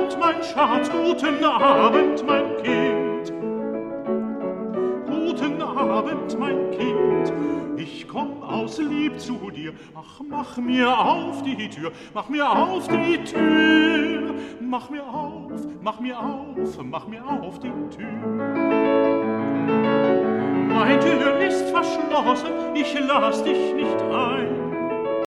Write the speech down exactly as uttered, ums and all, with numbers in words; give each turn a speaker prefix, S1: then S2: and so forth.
S1: Abend, mein Schatz, guten Abend, mein Kind. Guten Abend, mein Kind. Ich komm aus Lieb zu dir. Ach, mach mir auf die Tür, mach mir auf die Tür. Mach mir auf, mach mir auf, mach mir auf die Tür. Meine Tür ist verschlossen, ich lass dich nicht ein.